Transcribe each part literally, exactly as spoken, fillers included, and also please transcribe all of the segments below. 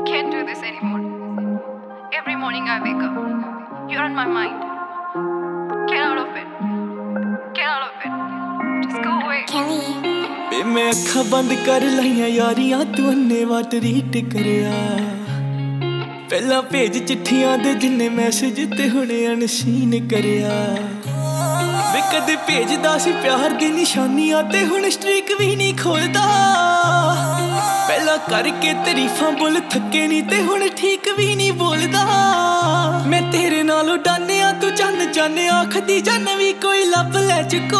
Can't do this anymore. Every morning I wake up, you're on my mind. Get out of it. Get out of it. Just go away. बे मैं अखा बंद कर लाइया यारियां तू अन्ने वाट रीट करिया पहला भेज चिट्ठियां दे जिन्ने मैसेज ते हुणे अनसीन करिया वे कदे भेजदा सी प्यार दी निशानियां ते हुण स्ट्रीक भी नहीं खोलदा पहला करके तारीफां बोल थके नहीं ते हुण ठीक भी नहीं बोलदा मैं तेरे नालों डानिया तू चन्न चन्न आखदी जन भी कोई लब ले चुको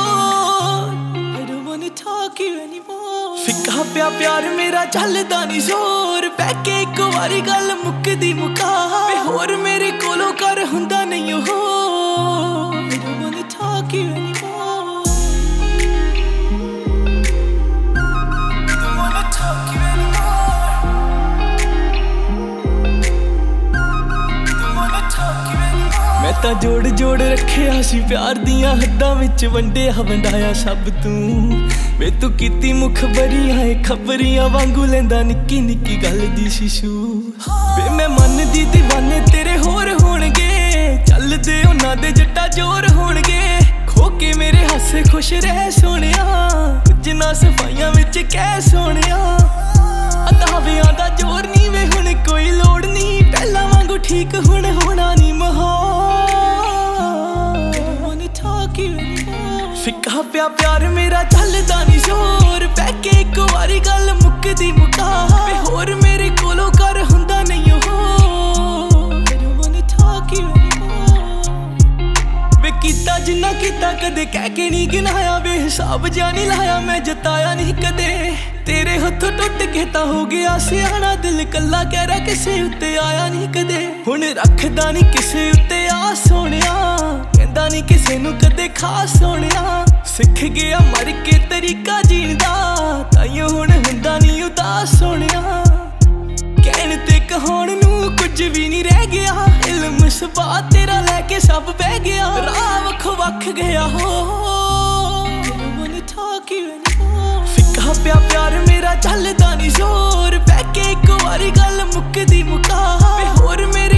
talk you anymore फिक्का प्या प्यार मेरा चलदा नहीं जोर बैके एक वारी गल मुकदी मुका वे होर मेरे कोलों कर हुंदा नहीं हो I don't wanna talk you anymore I don't wanna talk you anymore I don't wanna talk you anymore मैं तां जोड़ जोड़ रखिया सी प्यार दियां हद्दां विच वंडिया वंडाया सब तूं वे तू कीती मुखबरियां ए खबरियां वांगू लेंदा निक्की निक्की गल दी शिशू वे मैं मन दी दीवाने तेरे होर होणगे चलदे उन्हां दे जट्टा जोर होणगे खो के मेरे हासे खुश रह सोहणिया कुछ ना सफाइयां विच कह सोहणिया अदावियां दा जोर नहीं वे हुण कोई लोड़ नहीं पहला वांगू ठीक हुण होना नहीं माहौल फिक्का प्या प्यार मेरा चलदा नहीं जोर बैके एक वारी गल मुकदी मुका वे होर मेरे कोलों कर हुंदा नहीं हो I don't wanna talk you anymore वे कीता जिन्ना कीता कदे कह के नहीं गिनाया वे हिसाब जा नहीं लाया मैं जताया नहीं कदे तेरे हत्थों टुट के तां हो गया सियाना दिल कल्ला कह रहा किसे उत्ते आया नहीं कदे हुण रखदा नहीं किसे उत्ते आ सोहणिया कहंदा नहीं किसे नूं कदे खास सोहणिया सिख गया मर के तरीका जीण दा ताइयों हुण हुंदा नहीं उदास सोहणिया कहण ते कहाउण नूं कुछ भी नहीं रह गया इल्म सबा तेरा लैके सब बह गया राह वखो वख गया हो फिक्का प्या प्यार मेरा चलदा नहीं जोर बैके एक वारी गल मुकदी मुका वे होर मेरे